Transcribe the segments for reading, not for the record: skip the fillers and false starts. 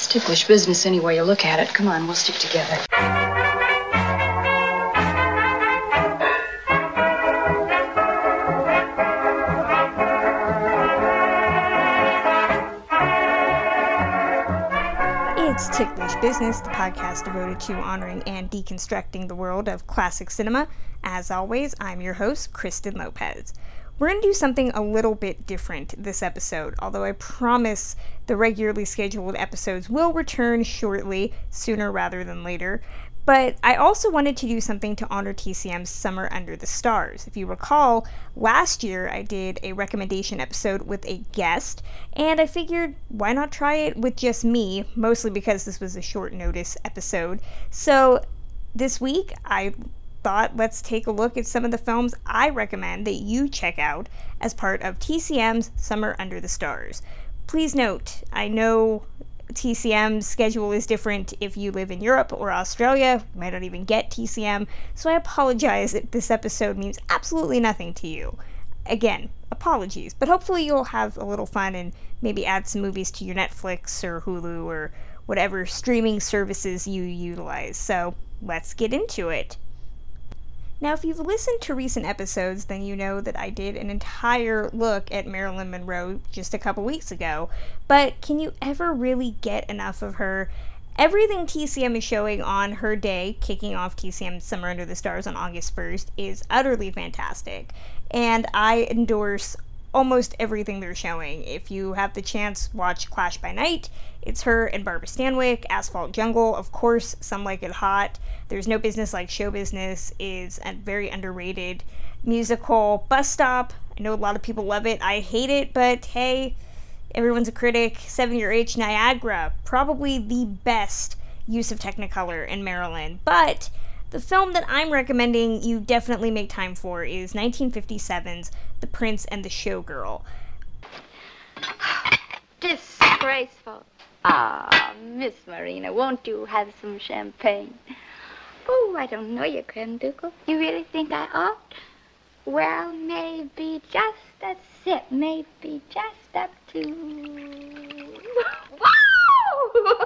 ticklish business any way you look at it. Come on, we'll stick together. It's Ticklish Business, the podcast devoted to honoring and deconstructing the world of classic cinema. As always, I'm your host, Kristen Lopez. We're going to do something a little bit different this episode, although I promise the regularly scheduled episodes will return shortly, sooner rather than later. But I also wanted to do something to honor TCM's Summer Under the Stars. If you recall, last year I did a recommendation episode with a guest, and I figured why not try it with just me, mostly because this was a short notice episode. So this week I thought let's take a look at some of the films I recommend that you check out as part of TCM's Summer Under the Stars. Please note, I know TCM's schedule is different if you live in Europe or Australia. You might not even get TCM, so I apologize if this episode means absolutely nothing to you. Again, apologies, but hopefully you'll have a little fun and maybe add some movies to your Netflix or Hulu or whatever streaming services you utilize. So let's get into it. Now, if you've listened to recent episodes, then you know that I did an entire look at Marilyn Monroe just a couple weeks ago, but can you ever really get enough of her? Everything TCM is showing on her day, kicking off TCM's Summer Under the Stars on August 1st, is utterly fantastic, and I endorse almost everything they're showing. If you have the chance, watch Clash by Night. It's her and Barbara Stanwyck. Asphalt Jungle, of course, Some Like It Hot. There's No Business Like Show Business is a very underrated musical. Bus Stop, I know a lot of people love it. I hate it, but hey, everyone's a critic. 7 Year Itch, Niagara, probably the best use of Technicolor in Marilyn. But the film that I'm recommending you definitely make time for is 1957's The Prince and the Showgirl. Disgraceful. Ah, Miss Marina, won't you have some champagne? Oh, I don't know you, Granducal. You really think I ought? Well, maybe just that's it. Maybe just up to... Wow!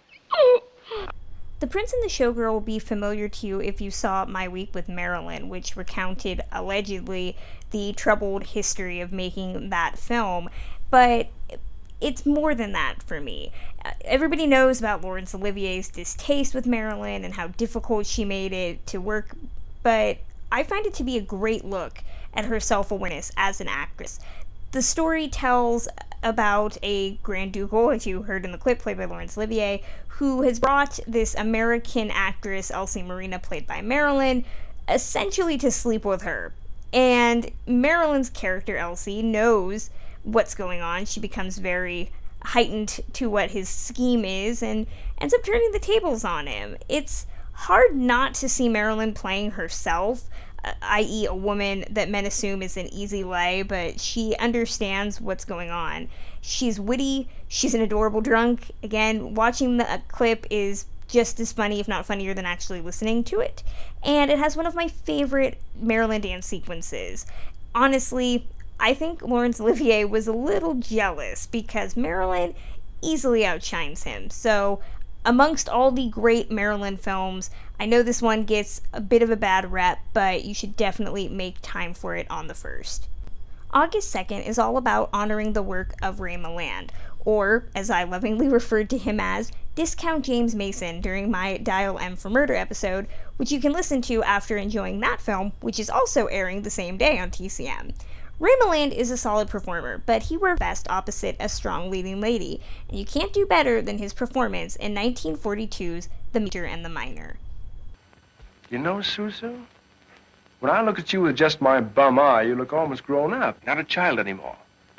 The Prince and the Showgirl will be familiar to you if you saw My Week with Marilyn, which recounted, allegedly, the troubled history of making that film. But it's more than that for me. Everybody knows about Laurence Olivier's distaste with Marilyn and how difficult she made it to work, but I find it to be a great look at her self-awareness as an actress. The story tells about a Grand Ducal, as you heard in the clip, played by Laurence Olivier, who has brought this American actress, Elsie Marina, played by Marilyn, essentially to sleep with her. And Marilyn's character, Elsie, knows what's going on. She becomes very heightened to what his scheme is and ends up turning the tables on him. It's hard not to see Marilyn playing herself, i.e. a woman that men assume is an easy lay, but she understands what's going on. She's witty, she's an adorable drunk. Again, watching the clip is just as funny, if not funnier, than actually listening to it. And it has one of my favorite Marilyn dance sequences. Honestly, I think Laurence Olivier was a little jealous because Marilyn easily outshines him. So, amongst all the great Marilyn films, I know this one gets a bit of a bad rep, but you should definitely make time for it on the 1st. August 2nd is all about honoring the work of Ray Milland, or, as I lovingly referred to him as, Discount James Mason during my Dial M for Murder episode, which you can listen to after enjoying that film, which is also airing the same day on TCM. Ray Milland is a solid performer, but he worked best opposite a strong leading lady, and you can't do better than his performance in 1942's The Major and the Minor. You know, Susu, when I look at you with just my bum eye, you look almost grown up, not a child anymore.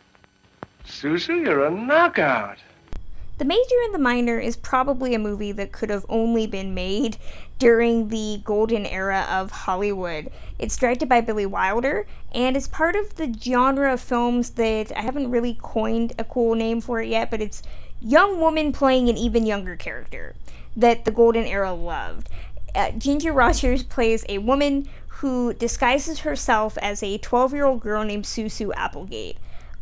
Susu, you're a knockout. The Major and the Minor is probably a movie that could have only been made during the golden era of Hollywood. It's directed by Billy Wilder, and is part of the genre of films that I haven't really coined a cool name for it yet, but it's young woman playing an even younger character that the golden era loved. Ginger Rogers plays a woman who disguises herself as a 12-year-old girl named Susu Applegate.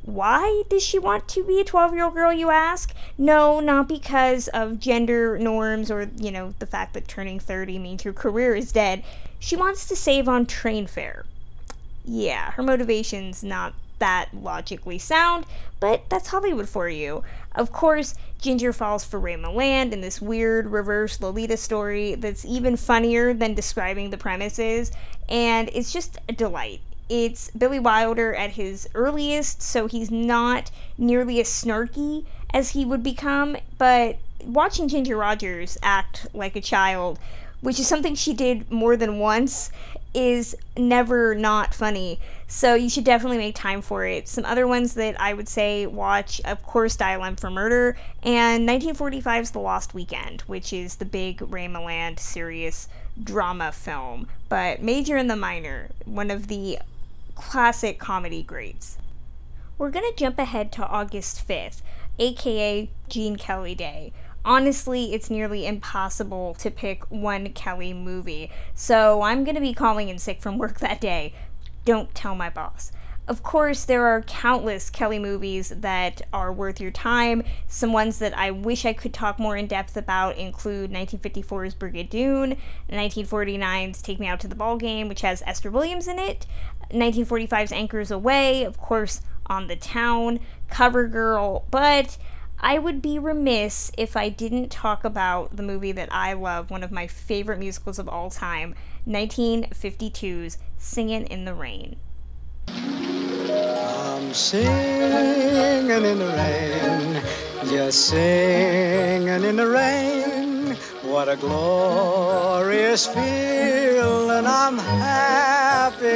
Why does she want to be a 12-year-old girl, you ask? No, not because of gender norms or, the fact that turning 30 means your career is dead. She wants to save on train fare. Yeah, her motivation's not that logically sound, but that's Hollywood for you. Of course, Ginger falls for Ray Milland in this weird reverse Lolita story that's even funnier than describing the premises, and it's just a delight. It's Billy Wilder at his earliest, so he's not nearly as snarky as he would become, but watching Ginger Rogers act like a child, which is something she did more than once, is never not funny. So you should definitely make time for it. Some other ones that I would say watch, of course, Dial M for Murder, and 1945's The Lost Weekend, which is the big Ray Milland serious drama film. But Major and the Minor, one of the classic comedy greats. We're gonna jump ahead to August 5th, aka Gene Kelly Day. Honestly, it's nearly impossible to pick one Kelly movie, so I'm gonna be calling in sick from work that day. Don't tell my boss. Of course, there are countless Kelly movies that are worth your time. Some ones that I wish I could talk more in depth about include 1954's Brigadoon, 1949's Take Me Out to the Ball Game, which has Esther Williams in it, 1945's Anchors Away, of course, On the Town, CoverGirl, but I would be remiss if I didn't talk about the movie that I love, one of my favorite musicals of all time, 1952's Singin' in the Rain. I'm singing in the rain, just singing in the rain. What a glorious feeling, I'm happy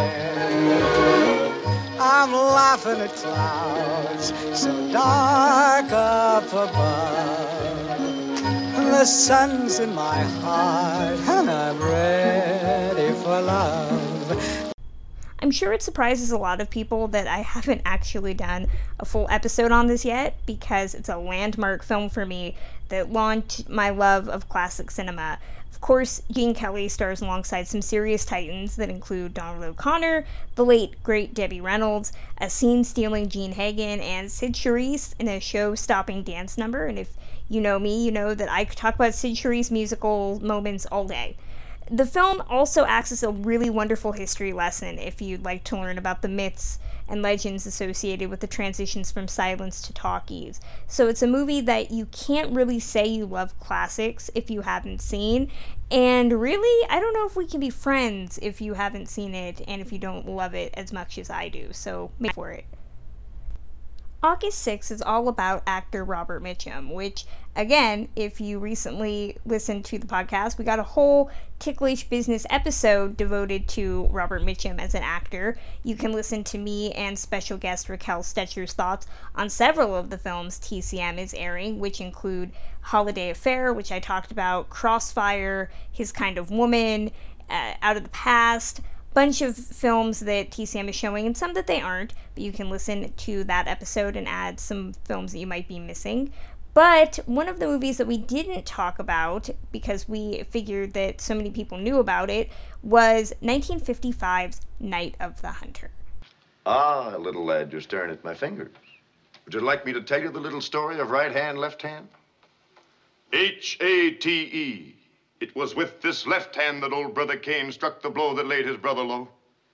again. I'm laughing at clouds so dark up above. The sun's in my heart and I'm ready for love. I'm sure it surprises a lot of people that I haven't actually done a full episode on this yet, because it's a landmark film for me that launched my love of classic cinema. Of course, Gene Kelly stars alongside some serious titans that include Donald O'Connor, the late, great Debbie Reynolds, a scene-stealing Gene Hagen, and Sid Charisse in a show-stopping dance number. And if you know me, you know that I could talk about Sid Charisse musical moments all day. The film also acts as a really wonderful history lesson if you'd like to learn about the myths and legends associated with the transitions from silence to talkies. So it's a movie that you can't really say you love classics if you haven't seen, and really, I don't know if we can be friends if you haven't seen it and if you don't love it as much as I do, so make for it. August 6th is all about actor Robert Mitchum, which, again, if you recently listened to the podcast, we got a whole Ticklish Business episode devoted to Robert Mitchum as an actor. You can listen to me and special guest Raquel Stetcher's thoughts on several of the films TCM is airing, which include Holiday Affair, which I talked about, Crossfire, His Kind of Woman, Out of the Past, bunch of films that TCM is showing and some that they aren't, but you can listen to that episode and add some films that you might be missing. But one of the movies that we didn't talk about, because we figured that so many people knew about it, was 1955's Night of the Hunter. Ah, little lad, you're staring at my fingers. Would you like me to tell you the little story of right hand, left hand? H-A-T-E. It was with this left hand that old brother Cain struck the blow that laid his brother low.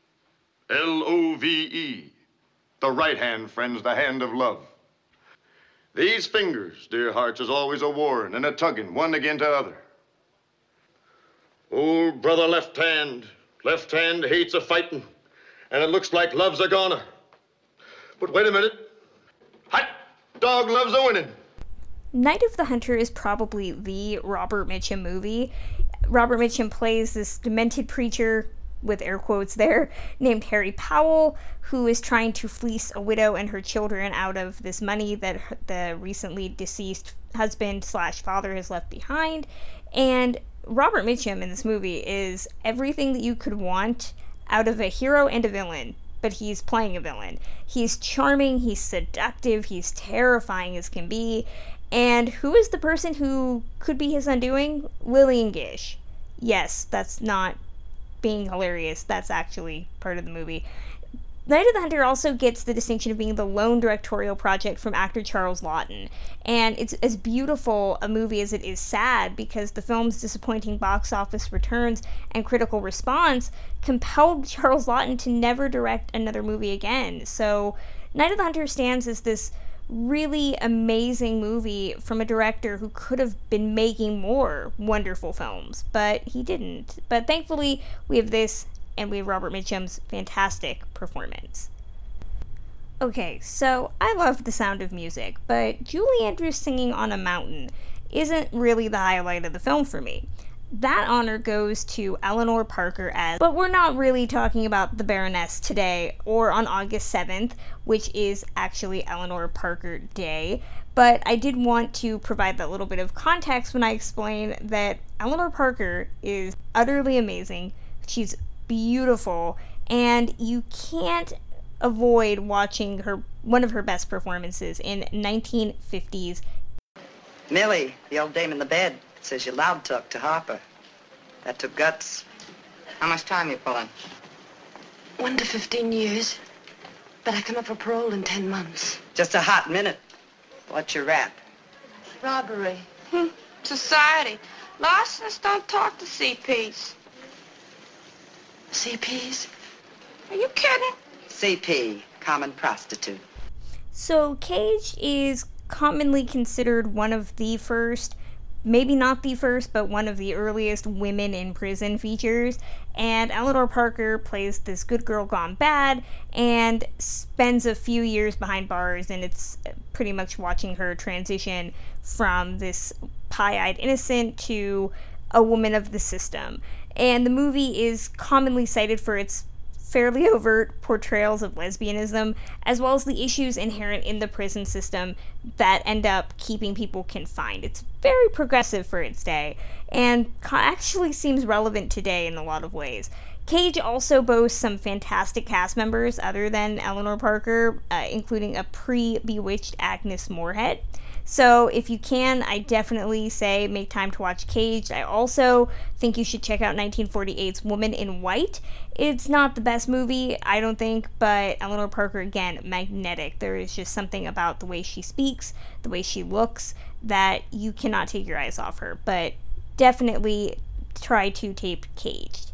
L-O-V-E. The right hand, friends, the hand of love. These fingers, dear hearts, is always a warring and a tugging, one again to other. Old brother left hand hates a fighting, and it looks like love's a goner. But wait a minute. Hot dog loves a winning. Night of the Hunter is probably the Robert Mitchum movie. Robert Mitchum plays this demented preacher, with air quotes there, named Harry Powell, who is trying to fleece a widow and her children out of this money that the recently deceased husband/father has left behind. And Robert Mitchum in this movie is everything that you could want out of a hero and a villain, but he's playing a villain. He's charming, he's seductive, he's terrifying as can be. And who is the person who could be his undoing? Lillian Gish. Yes, that's not being hilarious. That's actually part of the movie. Night of the Hunter also gets the distinction of being the lone directorial project from actor Charles Laughton, and it's as beautiful a movie as it is sad, because the film's disappointing box office returns and critical response compelled Charles Laughton to never direct another movie again. So Night of the Hunter stands as this really amazing movie from a director who could have been making more wonderful films, but he didn't. But thankfully, we have this, and we have Robert Mitchum's fantastic performance. Okay, so I love the sound of music, but Julie Andrews singing on a mountain isn't really the highlight of the film for me. That honor goes to Eleanor Parker but we're not really talking about the Baroness today or on August 7th, which is actually Eleanor Parker Day, but I did want to provide that little bit of context when I explain that Eleanor Parker is utterly amazing. She's beautiful, and you can't avoid watching one of her best performances in 1950s. Millie, the old dame in the bed, says you loud talk to Harper. That took guts. How much time you pulling? 1 to 15 years. But I come up for parole in 10 months. Just a hot minute. What's your rap? Robbery. Society. Larcenists don't talk to CPs. CPs? Are you kidding? CP, common prostitute. So Cage is commonly considered one of the first, maybe not the first, but one of the earliest women in prison features, and Eleanor Parker plays this good girl gone bad and spends a few years behind bars, and it's pretty much watching her transition from this pie-eyed innocent to a woman of the system. And the movie is commonly cited for its fairly overt portrayals of lesbianism, as well as the issues inherent in the prison system that end up keeping people confined. It's very progressive for its day, and actually seems relevant today in a lot of ways. Cage also boasts some fantastic cast members other than Eleanor Parker, including a pre-Bewitched Agnes Moorehead. So if you can, I definitely say make time to watch Cage. I also think you should check out 1948's Woman in White. It's not the best movie, I don't think, but Eleanor Parker, again, magnetic. There is just something about the way she speaks, the way she looks, that you cannot take your eyes off her. But definitely try to tape Caged.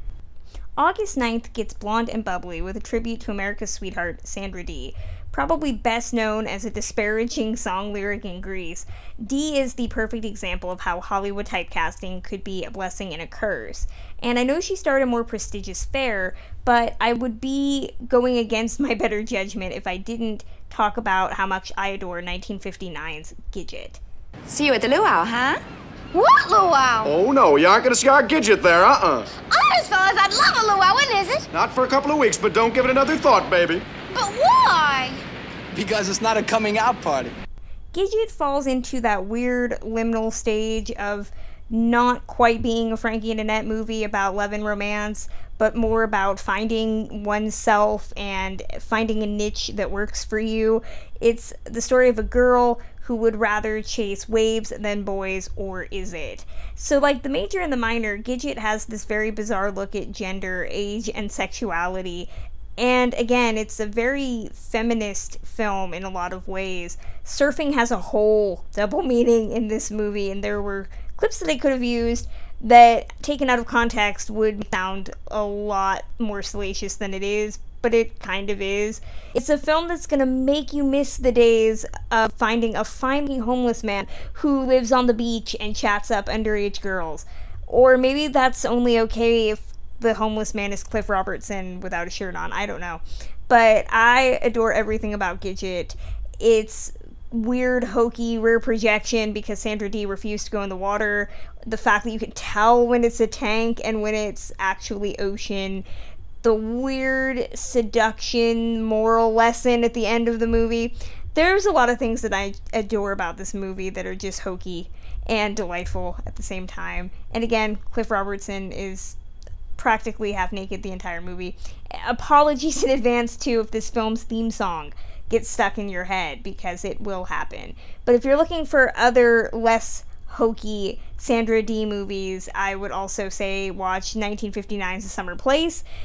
August 9th gets blonde and bubbly with a tribute to America's sweetheart, Sandra Dee. Probably best known as a disparaging song lyric in Grease, Dee is the perfect example of how Hollywood typecasting could be a blessing and a curse. And I know she starred a more prestigious fare, but I would be going against my better judgment if I didn't talk about how much I adore 1959's Gidget. See you at the luau, huh? What luau? Oh, no, you aren't going to see our Gidget there, Honest, fellas, I'd love a luau. When is it? Not for a couple of weeks, but don't give it another thought, baby. But why? Because it's not a coming out party. Gidget falls into that weird liminal stage of not quite being a Frankie and Annette movie about love and romance, but more about finding oneself and finding a niche that works for you. It's the story of a girl who would rather chase waves than boys, or is it? So like the major and the minor, Gidget has this very bizarre look at gender, age, and sexuality. And again, it's a very feminist film in a lot of ways. Surfing has a whole double meaning in this movie, and there were clips that they could have used that, taken out of context, would sound a lot more salacious than it is, but it kind of is. It's a film that's going to make you miss the days of finding a finally homeless man who lives on the beach and chats up underage girls. Or maybe that's only okay if the homeless man is Cliff Robertson without a shirt on. I don't know. But I adore everything about Gidget. It's weird, hokey, rear projection because Sandra Dee refused to go in the water. The fact that you can tell when it's a tank and when it's actually ocean. The weird seduction moral lesson at the end of the movie. There's a lot of things that I adore about this movie that are just hokey and delightful at the same time. And again, Cliff Robertson is practically half naked the entire movie. Apologies in advance too if this film's theme song gets stuck in your head, because it will happen. But if you're looking for other less hokey Sandra Dee movies, I would also say watch 1959's A Summer Place.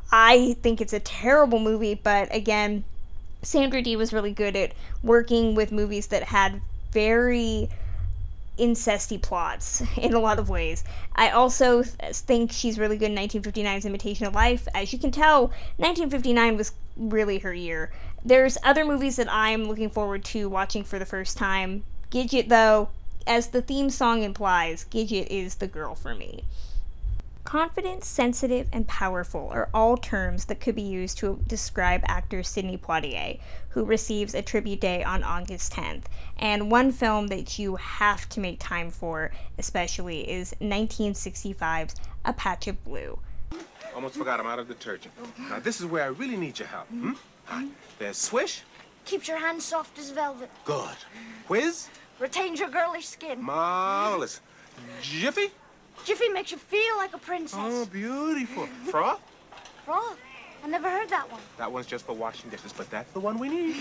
I think it's a terrible movie, but again, Sandra Dee was really good at working with movies that had very incesty plots in a lot of ways. I also think she's really good in 1959's Imitation of Life. As you can tell, 1959 was really her year. There's other movies that I'm looking forward to watching for the first time. Gidget, though, as the theme song implies, Gidget is the girl for me. Confident, sensitive, and powerful are all terms that could be used to describe actor Sidney Poitier, who receives a tribute day on August 10th. And one film that you have to make time for, especially, is 1965's A Patch of Blue. Almost forgot I'm out of detergent. Now, this is where I really need your help. There's Swish. Keeps your hands soft as velvet. Good. Whiz. Retains your girlish skin. Marvelous. Jiffy. Jiffy makes you feel like a princess. Oh, beautiful. Froth? Froth? I never heard that one. That one's just for washing dishes, but that's the one we need.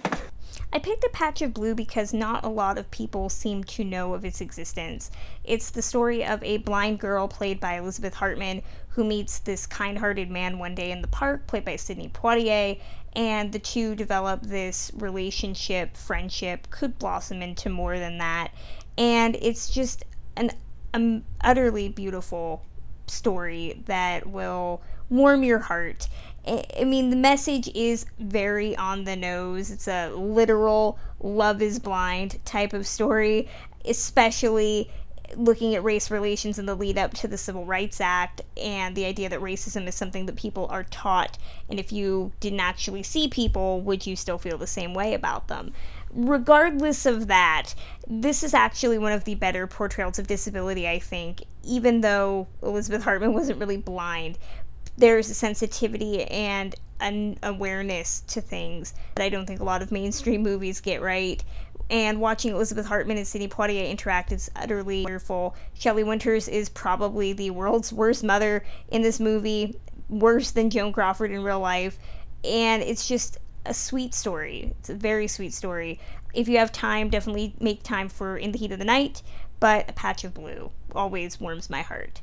I picked A Patch of Blue because not a lot of people seem to know of its existence. It's the story of a blind girl played by Elizabeth Hartman who meets this kind-hearted man one day in the park, played by Sidney Poitier, and the two develop this relationship, friendship, could blossom into more than that. And it's just an utterly beautiful story that will warm your heart. I mean, the message is very on the nose. It's a literal love is blind type of story, especially looking at race relations in the lead up to the Civil Rights Act and the idea that racism is something that people are taught, and if you didn't actually see people, would you still feel the same way about them? Regardless of that, this is actually one of the better portrayals of disability, I think, even though Elizabeth Hartman wasn't really blind. There's a sensitivity and an awareness to things that I don't think a lot of mainstream movies get right. And watching Elizabeth Hartman and Sidney Poitier interact is utterly wonderful. Shelley Winters is probably the world's worst mother in this movie, worse than Joan Crawford in real life. And it's just a sweet story. It's a very sweet story. If you have time, definitely make time for In the Heat of the Night, but A Patch of Blue always warms my heart.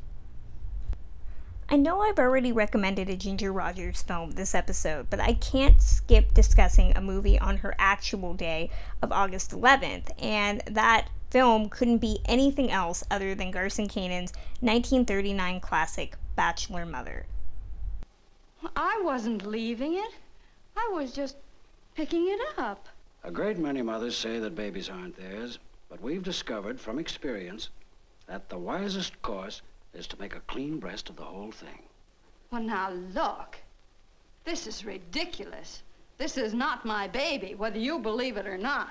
I know I've already recommended a Ginger Rogers film this episode, but I can't skip discussing a movie on her actual day of August 11th, and that film couldn't be anything else other than Garson Kanan's 1939 classic, Bachelor Mother. I wasn't leaving it. I was just picking it up. A great many mothers say that babies aren't theirs, but we've discovered from experience that the wisest course is to make a clean breast of the whole thing. Well, now look. This is ridiculous. This is not my baby, whether you believe it or not.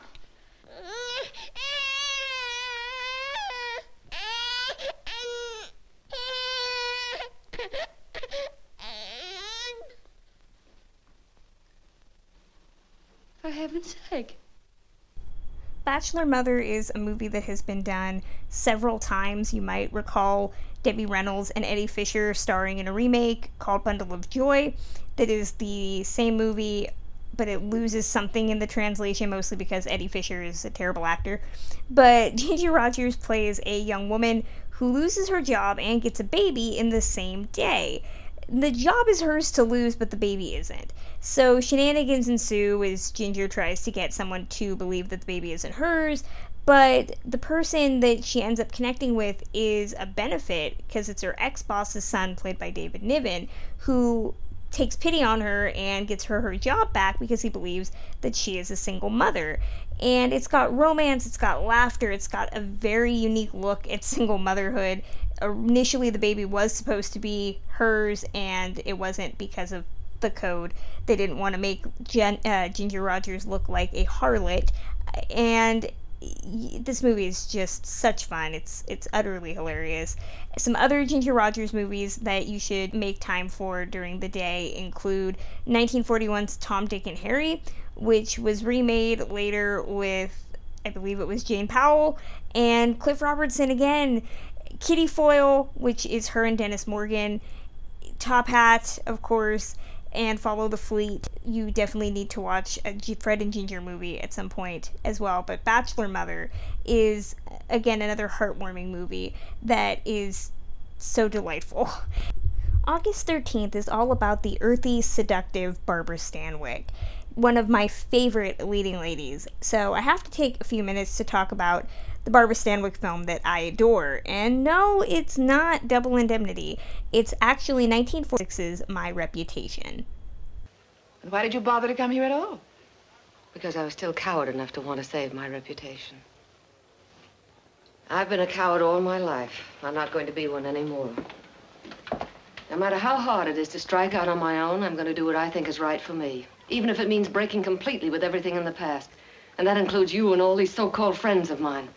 For heaven's sake. Bachelor Mother is a movie that has been done several times. You might recall Debbie Reynolds and Eddie Fisher starring in a remake called Bundle of Joy that is the same movie, but it loses something in the translation, mostly because Eddie Fisher is a terrible actor. But Ginger Rogers plays a young woman who loses her job and gets a baby in the same day. The job is hers to lose, but the baby isn't. So shenanigans ensue as Ginger tries to get someone to believe that the baby isn't hers, but the person that she ends up connecting with is a benefit because it's her ex-boss's son, played by David Niven, who takes pity on her and gets her job back because he believes that she is a single mother. And it's got romance, it's got laughter, it's got a very unique look at single motherhood. Initially, the baby was supposed to be hers, and it wasn't because of the code. They didn't want to make Ginger Rogers look like a harlot, and this movie is just such fun. It's utterly hilarious. Some other Ginger Rogers movies that you should make time for during the day include 1941's Tom, Dick, and Harry, which was remade later with, I believe it was Jane Powell, and Cliff Robertson again. Kitty Foyle, which is her and Dennis Morgan, Top Hat, of course, and Follow the Fleet. You definitely need to watch a Fred and Ginger movie at some point as well. But Bachelor Mother is, again, another heartwarming movie that is so delightful. August 13th is all about the earthy, seductive Barbara Stanwyck, one of my favorite leading ladies. So I have to take a few minutes to talk about the Barbara Stanwyck film that I adore. And no, it's not Double Indemnity. It's actually 1946's My Reputation. And why did you bother to come here at all? Because I was still coward enough to want to save my reputation. I've been a coward all my life. I'm not going to be one anymore. No matter how hard it is to strike out on my own, I'm going to do what I think is right for me, even if it means breaking completely with everything in the past. And that includes you and all these so-called friends of mine.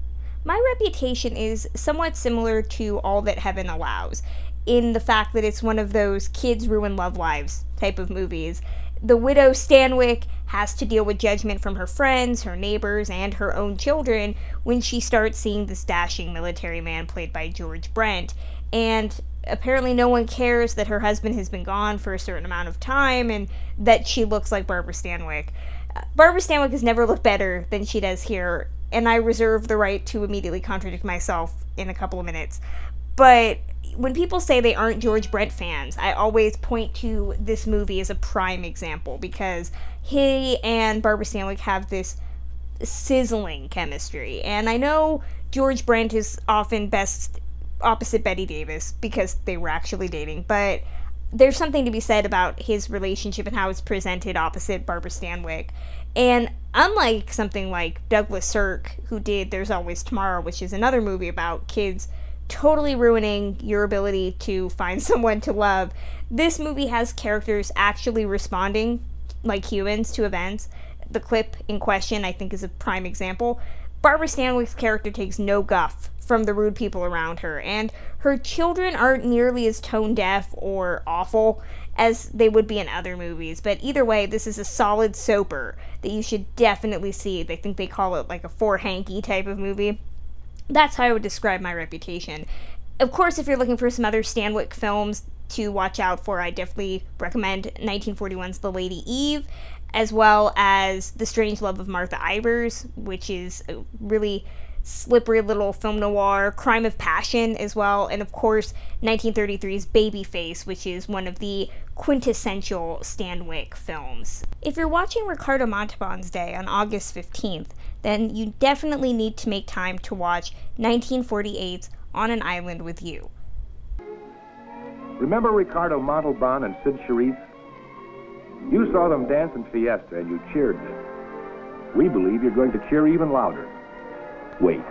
My Reputation is somewhat similar to All That Heaven Allows, in the fact that it's one of those kids ruin love lives type of movies. The widow Stanwyck has to deal with judgment from her friends, her neighbors, and her own children when she starts seeing this dashing military man played by George Brent. And apparently no one cares that her husband has been gone for a certain amount of time and that she looks like Barbara Stanwyck. Barbara Stanwyck has never looked better than she does here, and I reserve the right to immediately contradict myself in a couple of minutes. But when people say they aren't George Brent fans, I always point to this movie as a prime example, because he and Barbara Stanwyck have this sizzling chemistry. And I know George Brent is often best opposite Bette Davis because they were actually dating, but there's something to be said about his relationship and how it's presented opposite Barbara Stanwyck. And unlike something like Douglas Sirk, who did There's Always Tomorrow, which is another movie about kids totally ruining your ability to find someone to love, this movie has characters actually responding like humans to events. The clip in question, I think, is a prime example. Barbara Stanwyck's character takes no guff from the rude people around her, and her children aren't nearly as tone-deaf or awful as they would be in other movies. But either way, this is a solid soaper that you should definitely see. I think they call it like a for-hanky type of movie. That's how I would describe My Reputation. Of course, if you're looking for some other Stanwyck films to watch out for, I definitely recommend 1941's The Lady Eve, as well as The Strange Love of Martha Ivers, which is a really slippery little film noir, crime of passion as well, and of course 1933's Babyface, which is one of the quintessential Stanwyck films. If you're watching Ricardo Montalban's Day on August 15th, then you definitely need to make time to watch 1948's On an Island with You. Remember Ricardo Montalban and Sid Charisse? You saw them dance in Fiesta and you cheered them. We believe you're going to cheer even louder. Wait.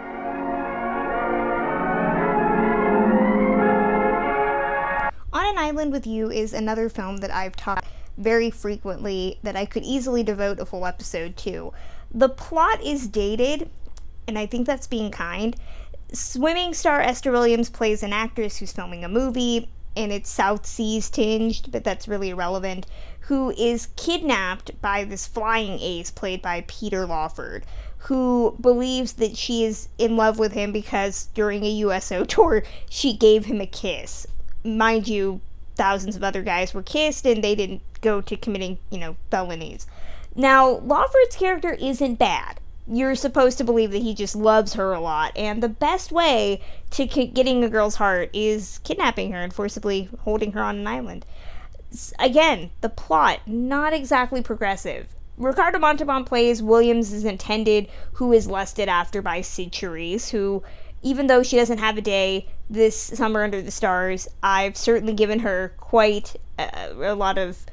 On an Island with You is another film that I've taught very frequently that I could easily devote a full episode to. The plot is dated, and I think that's being kind. Swimming star Esther Williams plays an actress who's filming a movie, and it's South Seas tinged, but that's really irrelevant, who is kidnapped by this flying ace played by Peter Lawford, who believes that she is in love with him because during a USO tour, she gave him a kiss. Mind you, thousands of other guys were kissed, and they didn't go to committing, felonies. Now, Lawford's character isn't bad. You're supposed to believe that he just loves her a lot, and the best way to getting a girl's heart is kidnapping her and forcibly holding her on an island. Again, the plot, not exactly progressive. Ricardo Montalban plays Williams' intended, who is lusted after by Sid Charisse, who, even though she doesn't have a day this summer under the stars, I've certainly given her quite a lot of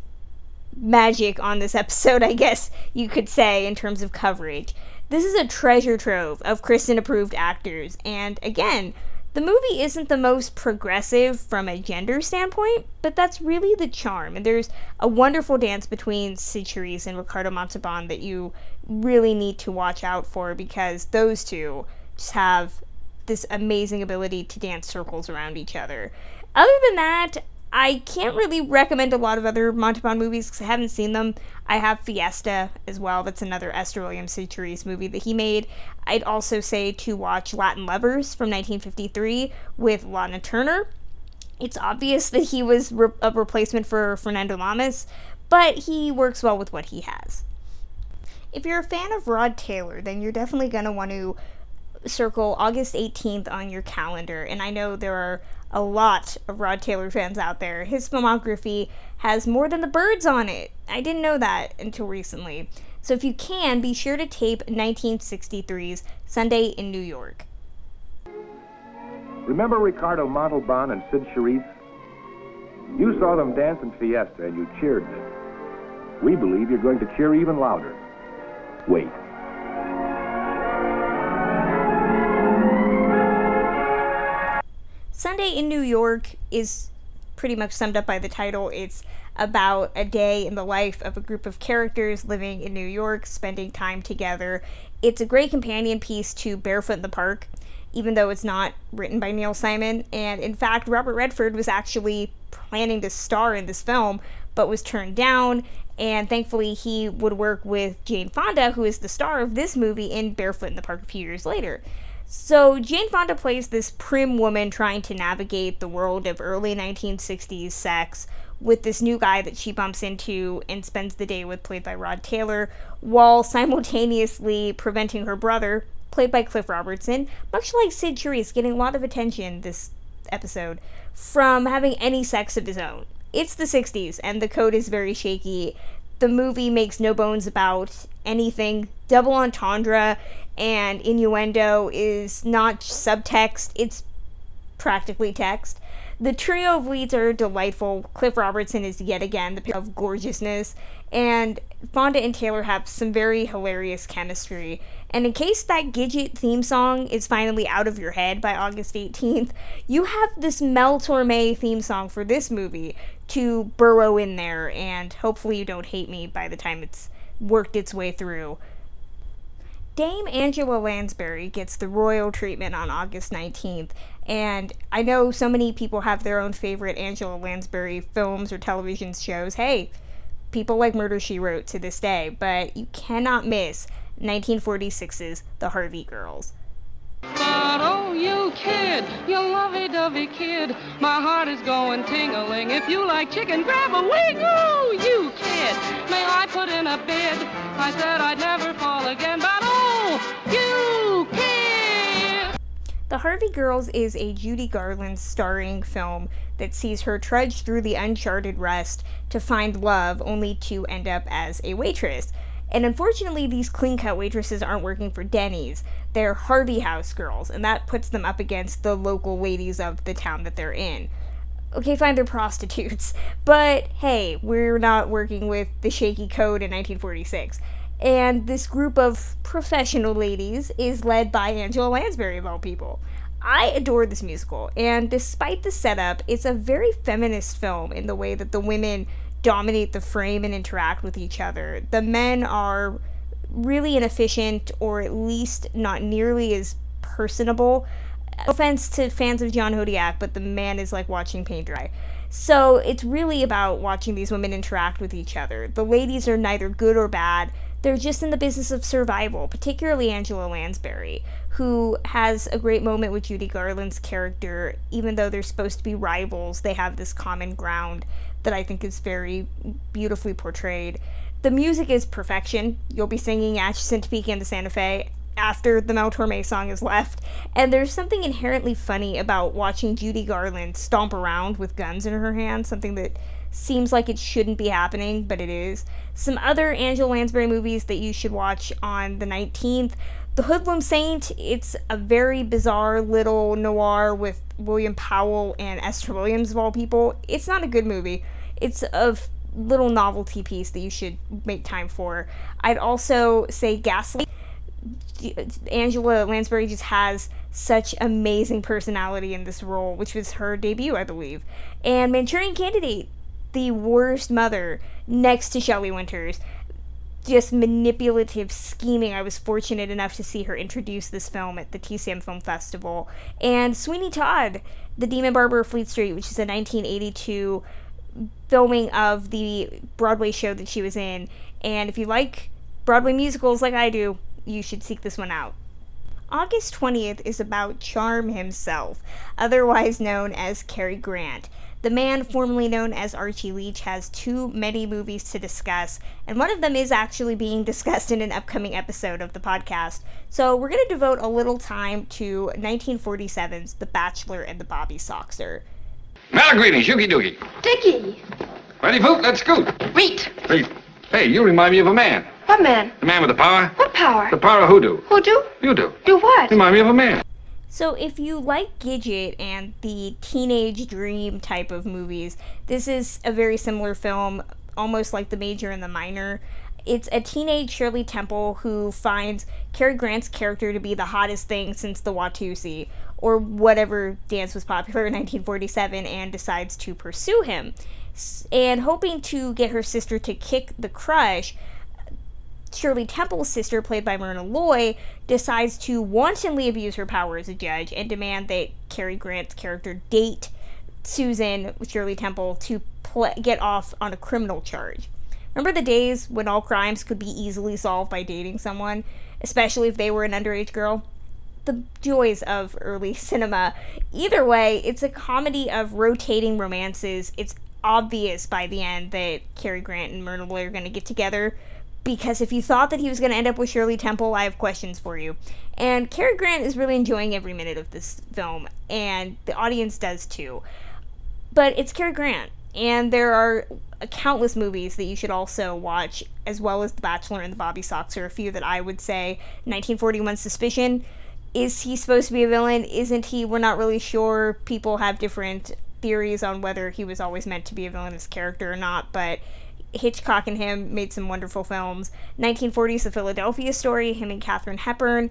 magic on this episode, I guess you could say, in terms of coverage. This is a treasure trove of Kristen-approved actors, and again, the movie isn't the most progressive from a gender standpoint, but that's really the charm, and there's a wonderful dance between Sid Charisse and Ricardo Montalban that you really need to watch out for, because those two just have this amazing ability to dance circles around each other. Other than that, I can't really recommend a lot of other Montalban movies because I haven't seen them. I have Fiesta as well. That's another Esther Williams Sid Charisse movie that he made. I'd also say to watch Latin Lovers from 1953 with Lana Turner. It's obvious that he was a replacement for Fernando Lamas, but he works well with what he has. If you're a fan of Rod Taylor, then you're definitely going to want to circle August 18th on your calendar, and I know there are a lot of Rod Taylor fans out there. His filmography has more than the Byrds on it. I didn't know that until recently. So if you can, be sure to tape 1963's Sunday in New York. Remember Ricardo Montalban and Sid Charisse? You saw them dance in Fiesta and you cheered them. We believe you're going to cheer even louder. Wait. Sunday in New York is pretty much summed up by the title. It's about a day in the life of a group of characters living in New York, spending time together. It's a great companion piece to Barefoot in the Park, even though it's not written by Neil Simon. And in fact, Robert Redford was actually planning to star in this film, but was turned down. And thankfully, he would work with Jane Fonda, who is the star of this movie, in Barefoot in the Park a few years later. So Jane Fonda plays this prim woman trying to navigate the world of early 1960s sex with this new guy that she bumps into and spends the day with, played by Rod Taylor, while simultaneously preventing her brother, played by Cliff Robertson, much like Sid Charisse, getting a lot of attention this episode, from having any sex of his own. It's the 60s, and the code is very shaky. The movie makes no bones about anything. Double entendre and innuendo is not subtext, it's practically text. The trio of leads are delightful. Cliff Robertson is yet again the pick of gorgeousness, and Fonda and Taylor have some very hilarious chemistry. And in case that Gidget theme song is finally out of your head by August 18th, you have this Mel Torme theme song for this movie to burrow in there, and hopefully you don't hate me by the time it's worked its way through. Dame Angela Lansbury gets the royal treatment on August 19th, and I know so many people have their own favorite Angela Lansbury films or television shows. Hey, people like Murder, She Wrote to this day, but you cannot miss 1946's The Harvey Girls. But oh, you kid, you lovey-dovey kid, my heart is going ting-a-ling. If you like chicken, grab a wing. Ooh, you kid, may I put in a bid? I said I'd never fall again, but oh, you kid! The Harvey Girls is a Judy Garland starring film that sees her trudge through the uncharted West to find love, only to end up as a waitress. And unfortunately, these clean-cut waitresses aren't working for Denny's. They're Harvey House girls, and that puts them up against the local ladies of the town that they're in. Okay, fine, they're prostitutes, but hey, we're not working with the shaky code in 1946. And this group of professional ladies is led by Angela Lansbury, of all people. I adore this musical, and despite the setup, it's a very feminist film in the way that the women dominate the frame and interact with each other. The men are really inefficient, or at least not nearly as personable. No offense to fans of John Hodiak, but the man is like watching paint dry. So it's really about watching these women interact with each other. The ladies are neither good or bad. They're just in the business of survival, particularly Angela Lansbury, who has a great moment with Judy Garland's character. Even though they're supposed to be rivals, they have this common ground that I think is very beautifully portrayed. The music is perfection. You'll be singing Atchison, Topeka, and the Santa Fe after the Mel Torme song is left. And there's something inherently funny about watching Judy Garland stomp around with guns in her hand, something that seems like it shouldn't be happening, but it is. Some other Angela Lansbury movies that you should watch on the 19th. The Hoodlum Saint, it's a very bizarre little noir with William Powell and Esther Williams, of all people. It's not a good movie. It's a little novelty piece that you should make time for. I'd also say Gaslight. Angela Lansbury just has such amazing personality in this role, which was her debut, I believe. And Manchurian Candidate, the worst mother next to Shelley Winters. Just manipulative scheming. I was fortunate enough to see her introduce this film at the TCM Film Festival. And Sweeney Todd, The Demon Barber of Fleet Street, which is a 1982 filming of the Broadway show that she was in. And if you like Broadway musicals like I do, you should seek this one out. August 20th is about Charm himself, otherwise known as Cary Grant. The man formerly known as Archie Leach has too many movies to discuss, and one of them is actually being discussed in an upcoming episode of the podcast. So we're going to devote a little time to 1947's The Bachelor and the Bobby Soxer. Mala greetings, Yuki Dookie. Dickie! Ready, Poop? Let's scoot. Reet! Reet. Hey, you remind me of a man. What man? The man with the power. What power? The power of hoodoo. Who do? You do. Do what? Remind me of a man. So if you like Gidget and the teenage dream type of movies, this is a very similar film, almost like The Major and the Minor. It's a teenage Shirley Temple who finds Cary Grant's character to be the hottest thing since the Watusi, or whatever dance was popular in 1947, and decides to pursue him. And hoping to get her sister to kick the crush, Shirley Temple's sister, played by Myrna Loy, decides to wantonly abuse her power as a judge and demand that Cary Grant's character date Susan, Shirley Temple, to get off on a criminal charge. Remember the days when all crimes could be easily solved by dating someone, especially if they were an underage girl? The joys of early cinema. Either way, it's a comedy of rotating romances. It's obvious by the end that Cary Grant and Myrna Loy are going to get together, because if you thought that he was going to end up with Shirley Temple, I have questions for you. And Cary Grant is really enjoying every minute of this film, and the audience does too. But it's Cary Grant, and there are countless movies that you should also watch, as well as The Bachelor and the Bobby Soxer, a few that I would say. 1941 Suspicion. Is he supposed to be a villain? Isn't he? We're not really sure. People have different theories on whether he was always meant to be a villainous character or not, but Hitchcock and him made some wonderful films. 1940's The Philadelphia Story, him and Katharine Hepburn.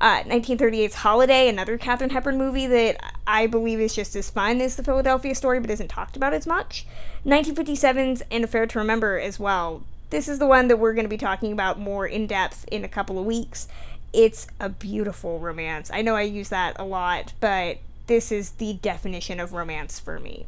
1938's Holiday, another Katharine Hepburn movie that I believe is just as fun as The Philadelphia Story, but isn't talked about as much. 1957's An Affair to Remember as well. This is the one that we're going to be talking about more in depth in a couple of weeks. It's a beautiful romance. I know I use that a lot, but this is the definition of romance for me.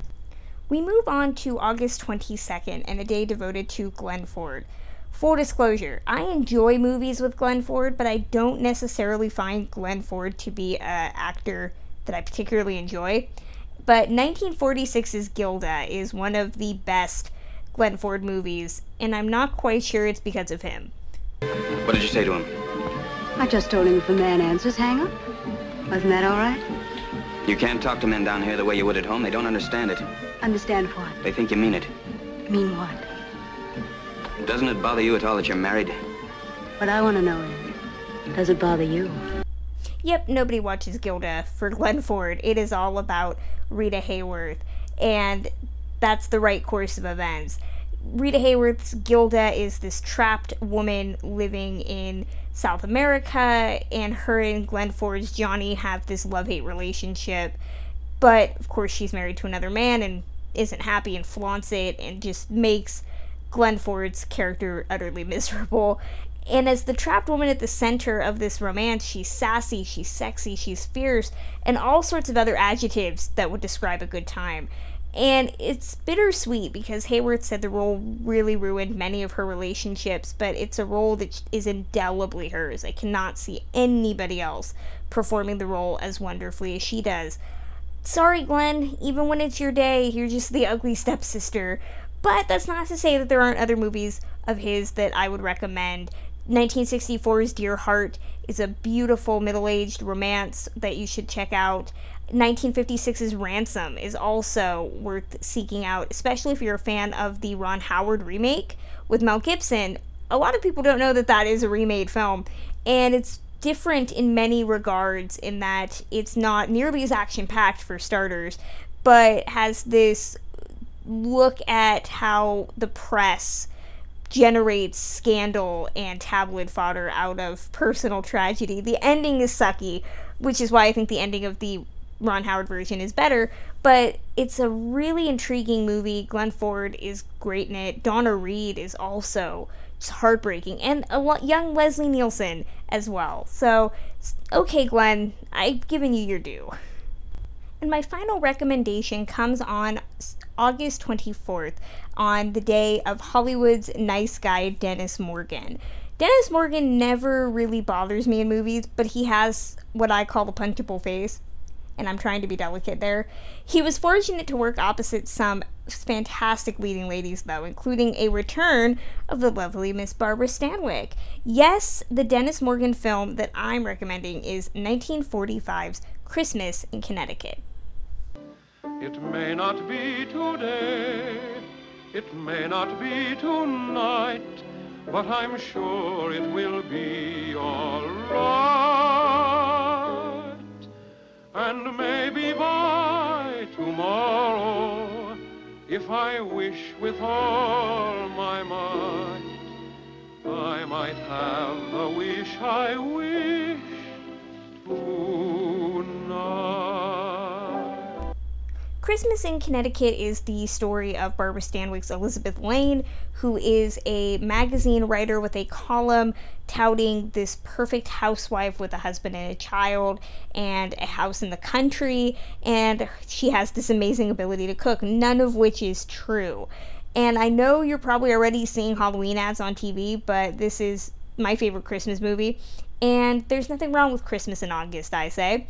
We move on to August 22nd and a day devoted to Glenn Ford. Full disclosure, I enjoy movies with Glenn Ford, but I don't necessarily find Glenn Ford to be an actor that I particularly enjoy. But 1946's Gilda is one of the best Glenn Ford movies, and I'm not quite sure it's because of him. What did you say to him? I just told him if a man answers, hang up. Wasn't that all right? You can't talk to men down here the way you would at home. They don't understand it. Understand what? They think you mean it. Mean what? Doesn't it bother you at all that you're married? What I want to know is, does it bother you? Yep, nobody watches Gilda for Glenn Ford. It is all about Rita Hayworth, and that's the right course of events. Rita Hayworth's Gilda is this trapped woman living in South America, and her and Glenn Ford's Johnny have this love-hate relationship. But, of course, she's married to another man and isn't happy and flaunts it and just makes Glenn Ford's character utterly miserable. And as the trapped woman at the center of this romance, she's sassy, she's sexy, she's fierce, and all sorts of other adjectives that would describe a good time. And it's bittersweet because Hayworth said the role really ruined many of her relationships, but it's a role that is indelibly hers. I cannot see anybody else performing the role as wonderfully as she does. Sorry, Glenn, even when it's your day, you're just the ugly stepsister. But that's not to say that there aren't other movies of his that I would recommend. 1964's Dear Heart is a beautiful middle-aged romance that you should check out. 1956's Ransom is also worth seeking out, especially if you're a fan of the Ron Howard remake with Mel Gibson. A lot of people don't know that that is a remade film, and it's different in many regards in that it's not nearly as action-packed for starters, but has this look at how the press generates scandal and tabloid fodder out of personal tragedy. The ending is sucky, which is why I think the ending of the Ron Howard version is better, but it's a really intriguing movie. Glenn Ford is great in it. Donna Reed is also just heartbreaking, and a young Leslie Nielsen as well. So, okay, Glenn, I've given you your due. And my final recommendation comes on August 24th, on the day of Hollywood's nice guy, Dennis Morgan. Dennis Morgan never really bothers me in movies, but he has what I call the punchable face. and I'm trying to be delicate there. He was fortunate to work opposite some fantastic leading ladies, though, including a return of the lovely Miss Barbara Stanwyck. Yes, the Dennis Morgan film that I'm recommending is 1945's Christmas in Connecticut. It may not be today, it may not be tonight, but I'm sure it will be all right. And maybe by tomorrow, if I wish with all my might, I might have the wish I wish tonight. Christmas in Connecticut is the story of Barbara Stanwyck's Elizabeth Lane, who is a magazine writer with a column touting this perfect housewife with a husband and a child and a house in the country, and she has this amazing ability to cook, none of which is true. And I know you're probably already seeing Halloween ads on TV, but this is my favorite Christmas movie, and there's nothing wrong with Christmas in August, I say.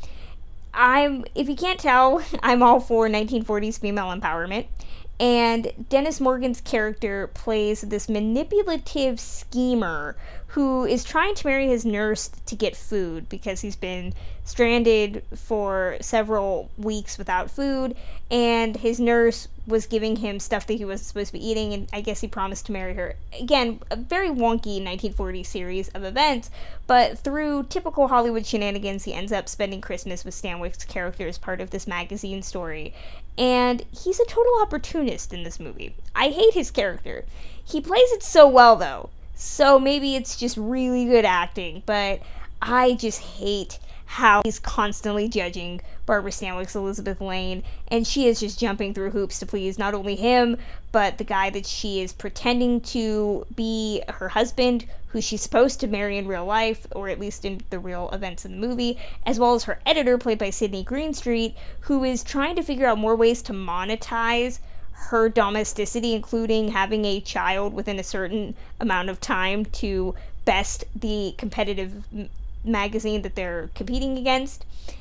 If you can't tell, I'm all for 1940s female empowerment, and Dennis Morgan's character plays this manipulative schemer who is trying to marry his nurse to get food because he's been stranded for several weeks without food, and his nurse was giving him stuff that he wasn't supposed to be eating, and I guess he promised to marry her. Again, a very wonky 1940s series of events, but through typical Hollywood shenanigans, he ends up spending Christmas with Stanwyck's character as part of this magazine story. And he's a total opportunist in this movie. I hate his character. He plays it so well, though. So maybe it's just really good acting, but I just hate how he's constantly judging Barbara Stanwyck's Elizabeth Lane, and she is just jumping through hoops to please not only him, but the guy that she is pretending to be her husband, who she's supposed to marry in real life, or at least in the real events in the movie, as well as her editor, played by Sidney Greenstreet, who is trying to figure out more ways to monetize her domesticity, including having a child within a certain amount of time to best the competitive magazine that they're competing against.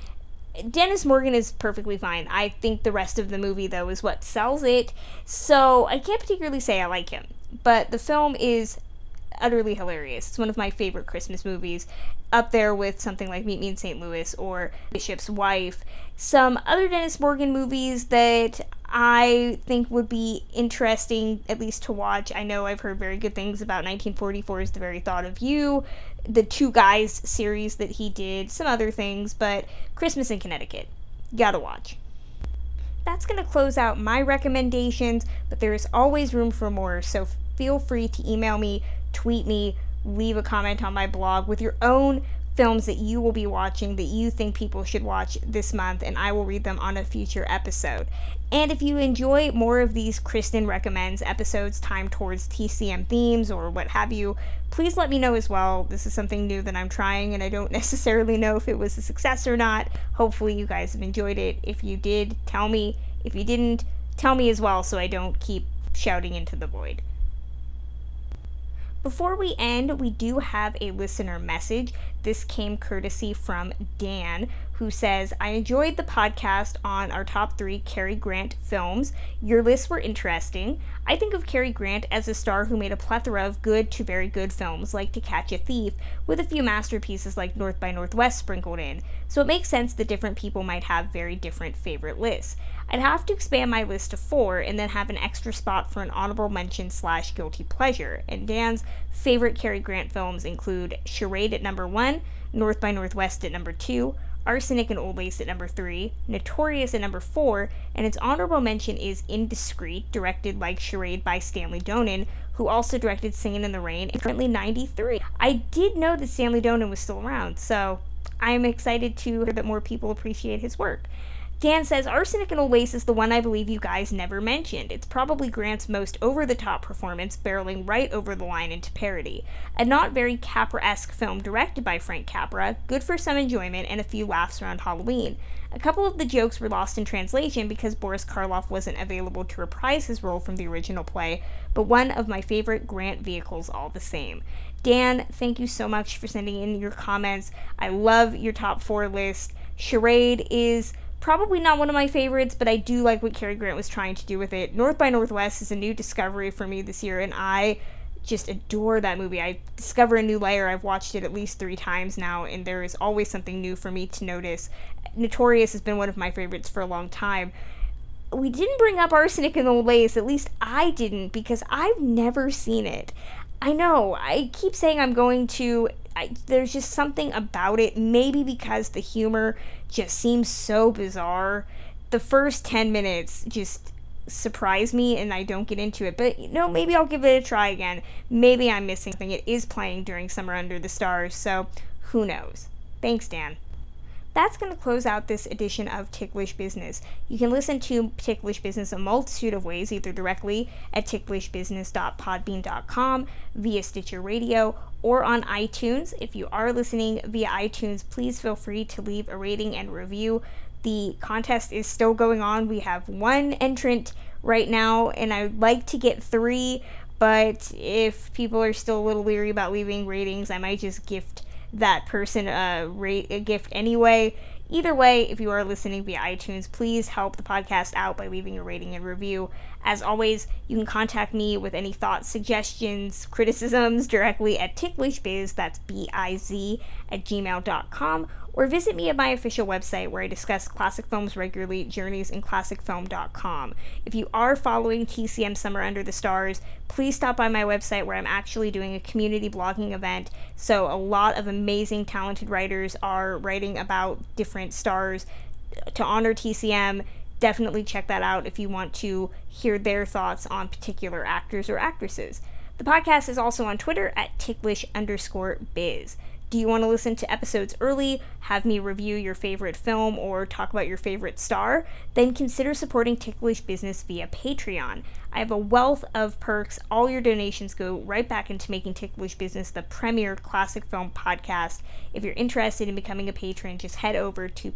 Dennis Morgan is perfectly fine. I think the rest of the movie, though, is what sells it, so I can't particularly say I like him. But the film is utterly hilarious. It's one of my favorite Christmas movies, up there with something like Meet Me in St. Louis or Bishop's Wife. Some other Dennis Morgan movies that I think would be interesting, at least to watch. I know I've heard very good things about 1944's The Very Thought of You, the Two Guys series that he did, some other things, but Christmas in Connecticut, gotta watch. That's gonna close out my recommendations, but there is always room for more, so feel free to email me, tweet me, leave a comment on my blog with your own films that you will be watching that you think people should watch this month, and I will read them on a future episode. And if you enjoy more of these Kristen Recommends episodes timed towards TCM themes or what have you, please let me know as well. This is something new that I'm trying, and I don't necessarily know if it was a success or not. Hopefully you guys have enjoyed it. If you did, tell me. If you didn't, tell me as well so I don't keep shouting into the void. Before we end, we do have a listener message. This came courtesy from Dan, who says, I enjoyed the podcast on our top 3 Cary Grant films. Your lists were interesting. I think of Cary Grant as a star who made a plethora of good to very good films, like To Catch a Thief, with a few masterpieces like North by Northwest sprinkled in. So it makes sense that different people might have very different favorite lists. I'd have to expand my list to 4 and then have an extra spot for an honorable mention / guilty pleasure. And Dan's favorite Cary Grant films include Charade at number 1, North by Northwest at number 2, Arsenic and Old Lace at number 3, Notorious at number 4, and its honorable mention is Indiscreet, directed like Charade by Stanley Donen, who also directed Singin' in the Rain, and currently 93. I did know that Stanley Donen was still around, so I'm excited to hear that more people appreciate his work. Dan says, Arsenic and Old Lace is the one I believe you guys never mentioned. It's probably Grant's most over-the-top performance, barreling right over the line into parody. A not very Capra-esque film directed by Frank Capra, good for some enjoyment and a few laughs around Halloween. A couple of the jokes were lost in translation because Boris Karloff wasn't available to reprise his role from the original play, but one of my favorite Grant vehicles all the same. Dan, thank you so much for sending in your comments. I love your top 4 list. Charade is Probably not one of my favorites, but I do like what Cary Grant was trying to do with it. North by Northwest is a new discovery for me this year, and I just adore that movie. I discover a new layer. I've watched it at least 3 times now, and there is always something new for me to notice. Notorious has been one of my favorites for a long time. We didn't bring up Arsenic and Old Lace, at least I didn't, because I've never seen it. I know, I keep saying I'm going to. There's just something about it, maybe because the humor just seems so bizarre. The first 10 minutes just surprise me and I don't get into it, but maybe I'll give it a try again. Maybe I'm missing something. It is playing during Summer Under the Stars, so who knows. Thanks, Dan. That's going to close out this edition of Ticklish Business. You can listen to Ticklish Business a multitude of ways, either directly at ticklishbusiness.podbean.com, via Stitcher Radio, or on iTunes. If you are listening via iTunes, please feel free to leave a rating and review. The contest is still going on. We have 1 entrant right now, and I'd like to get 3, but if people are still a little leery about leaving ratings, I might just gift that person a gift anyway. Either way, if you are listening via iTunes, please help the podcast out by leaving a rating and review. As always, you can contact me with any thoughts, suggestions, criticisms directly at ticklishbiz, that's B-I-Z, @gmail.com, or visit me at my official website where I discuss classic films regularly, journeysinclassicfilm.com. If you are following TCM Summer Under the Stars, please stop by my website where I'm actually doing a community blogging event. So a lot of amazing, talented writers are writing about different stars to honor TCM. Definitely check that out if you want to hear their thoughts on particular actors or actresses. The podcast is also on Twitter at ticklish_biz. Do you want to listen to episodes early, have me review your favorite film, or talk about your favorite star? Then consider supporting Ticklish Business via Patreon. I have a wealth of perks. All your donations go right back into making Ticklish Business the premier classic film podcast. If you're interested in becoming a patron, just head over to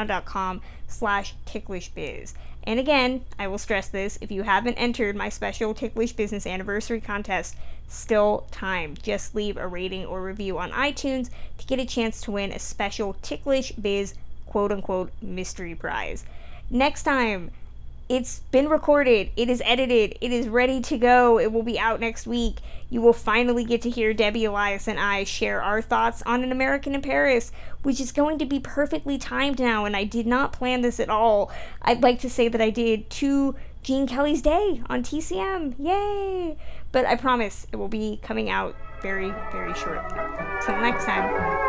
patreon.com/ticklishbiz. And again, I will stress this, if you haven't entered my special Ticklish Business Anniversary Contest, still time. Just leave a rating or review on iTunes to get a chance to win a special Ticklish Biz quote-unquote mystery prize. Next time, it's been recorded, it is edited, it is ready to go, it will be out next week. You will finally get to hear Debbie Elias and I share our thoughts on An American in Paris, which is going to be perfectly timed now, and I did not plan this at all. I'd like to say that I did to Gene Kelly's Day on TCM, yay! But I promise it will be coming out very, very shortly. Till next time.